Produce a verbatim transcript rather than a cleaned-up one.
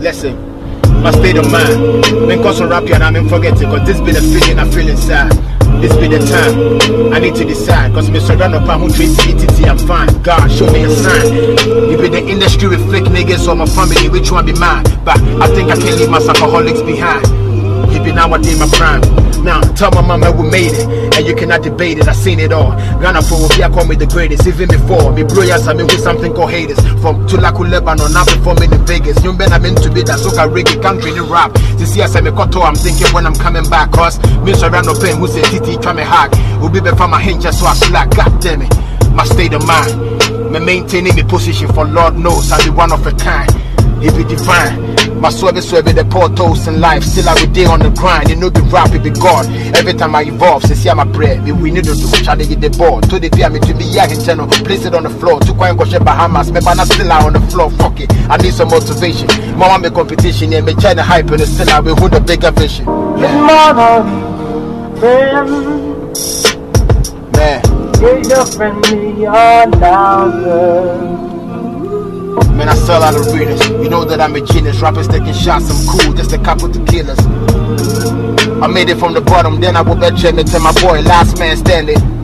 Listen, my state of mind. Been cause rap and I'm forgetting, cause this be the feeling I feel inside. This be the time I need to decide, cause Mister Ranopa who treats me T T, I'm fine. God, show me a sign. You be the industry with fake niggas or my family, which one be mine? But I think I can leave my alcoholics behind. He be now in my prime. Now tell my mama we made it, and you cannot debate it. I seen it all. Ghana for Obia call me the greatest, even before me brilliance. I mean with something called haters. From Tulaku Lebanon, now performing in Vegas. You been I'm into be that soca reggae country in rap. This year I me koto, I'm thinking when I'm coming back, cause me surround pain who say T T try me hard. Will be before my hinge so I slack. God damn it, my state of mind. Me maintaining my position for Lord knows I be one of a kind. It be divine. My service serving the portals in life. Still I be day on the grind. You know the rap it be God. Every time I evolve, since yeah my prayer. Me we need to do try to get the ball. To the fear me to me yeah his channel. Place it on the floor. To quiet go share Bahamas. Me but still out on the floor. Fuck it. I need some motivation. Mama me competition. Yeah me trying to hype and still I will hold a bigger vision. Yeah. Man. Get your friend me on down. Man, I sell out arenas. You know that I'm a genius. Rappers taking shots, I'm cool, just a couple tequilas. I made it from the bottom, then I will bet you and tell my boy, last man standing.